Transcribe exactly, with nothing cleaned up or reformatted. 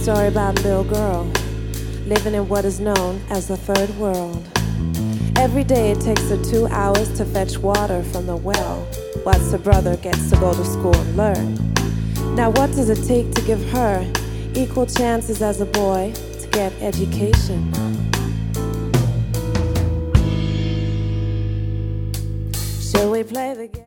story about a little girl living in what is known as the third world. Every day it takes her two hours to fetch water from the well, whilst her brother gets to go to school and learn. Now what does it take to give her equal chances as a boy to get education? Shall we play the game?